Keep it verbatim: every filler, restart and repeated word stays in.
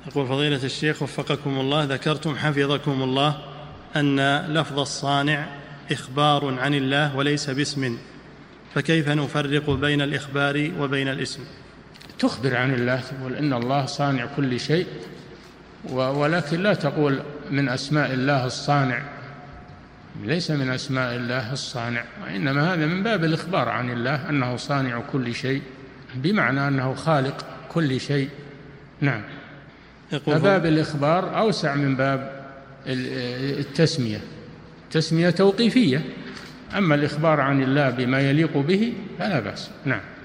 يقول فضيلة الشيخ وفقكم الله، ذكرتم حفظكم الله أن لفظ الصانع إخبار عن الله وليس باسم، فكيف نفرق بين الإخبار وبين الاسم؟ تخبر عن الله، تقول إن الله صانع كل شيء، ولكن لا تقول من أسماء الله الصانع، ليس من أسماء الله الصانع، وإنما هذا من باب الإخبار عن الله أنه صانع كل شيء، بمعنى أنه خالق كل شيء. نعم. فباب الإخبار أوسع من باب التسمية، التسمية توقيفية، أما الإخبار عن الله بما يليق به فلا بأس. نعم.